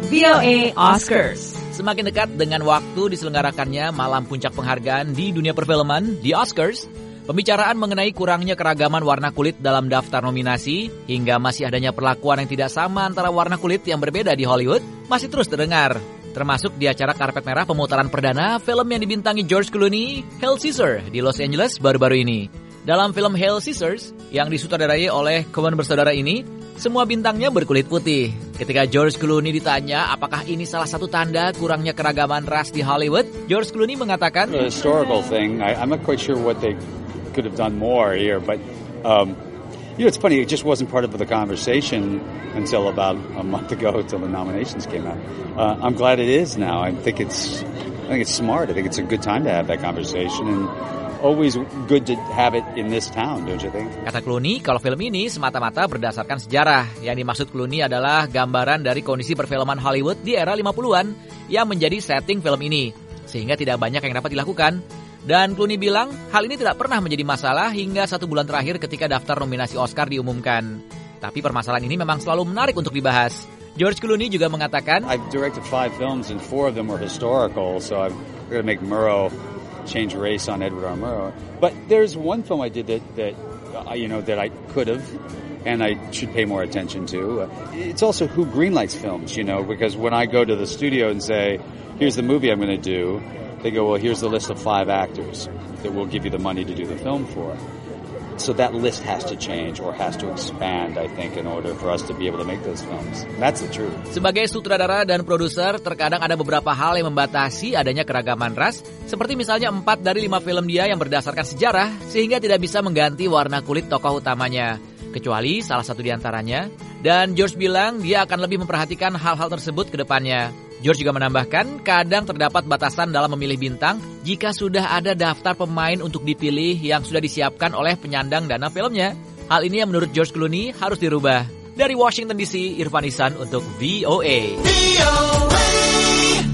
VOA Oscars. Semakin dekat dengan waktu diselenggarakannya malam puncak penghargaan di dunia perfilman, di Oscars, pembicaraan mengenai kurangnya keragaman warna kulit dalam daftar nominasi hingga masih adanya perlakuan yang tidak sama antara warna kulit yang berbeda di Hollywood masih terus terdengar. Termasuk di acara karpet merah pemutaran perdana film yang dibintangi George Clooney, Hail Caesar, di Los Angeles baru-baru ini. Dalam film Hail Caesars, yang disutradarai oleh Coen bersaudara ini, semua bintangnya berkulit putih. Ketika George Clooney ditanya apakah ini salah satu tanda kurangnya keragaman ras di Hollywood, George Clooney mengatakan, The historical thing, I'm not quite sure what they could have done more here, but it's funny, it just wasn't part of the conversation until about a month ago, until the nominations came out. I'm glad it is now. I think it's smart. I think it's a good time to have that conversation, and always good to have it in this town, don't you think? Kata Clooney, kalau film ini semata-mata berdasarkan sejarah. Yang dimaksud Clooney adalah gambaran dari kondisi perfilman Hollywood di era 50-an yang menjadi setting film ini, sehingga tidak banyak yang dapat dilakukan. Dan Clooney bilang, hal ini tidak pernah menjadi masalah hingga 1 bulan terakhir ketika daftar nominasi Oscar diumumkan. Tapi permasalahan ini memang selalu menarik untuk dibahas. George Clooney juga mengatakan, I've directed 5 films and 4 of them were historical, so I'm going to make Murrow change race on Edward R. Murrow. But there's one film I did that I could have and I should pay more attention to. It's also who greenlights films, because when I go to the studio and say, here's the movie I'm going to do, they go, well, here's the list of 5 actors that will give you the money to do the film for. So that list has to change or has to expand, I think, in order for us to be able to make those films. That's the truth. Sebagai sutradara dan produser, terkadang ada beberapa hal yang membatasi adanya keragaman ras, seperti misalnya 4 dari 5 film dia yang berdasarkan sejarah, sehingga tidak bisa mengganti warna kulit tokoh utamanya, kecuali salah satu di antaranya. Dan George bilang dia akan lebih memperhatikan hal-hal tersebut ke depannya. George juga menambahkan, kadang terdapat batasan dalam memilih bintang jika sudah ada daftar pemain untuk dipilih yang sudah disiapkan oleh penyandang dana filmnya. Hal ini yang menurut George Clooney harus dirubah. Dari Washington DC, Irfan Ihsan untuk VOA.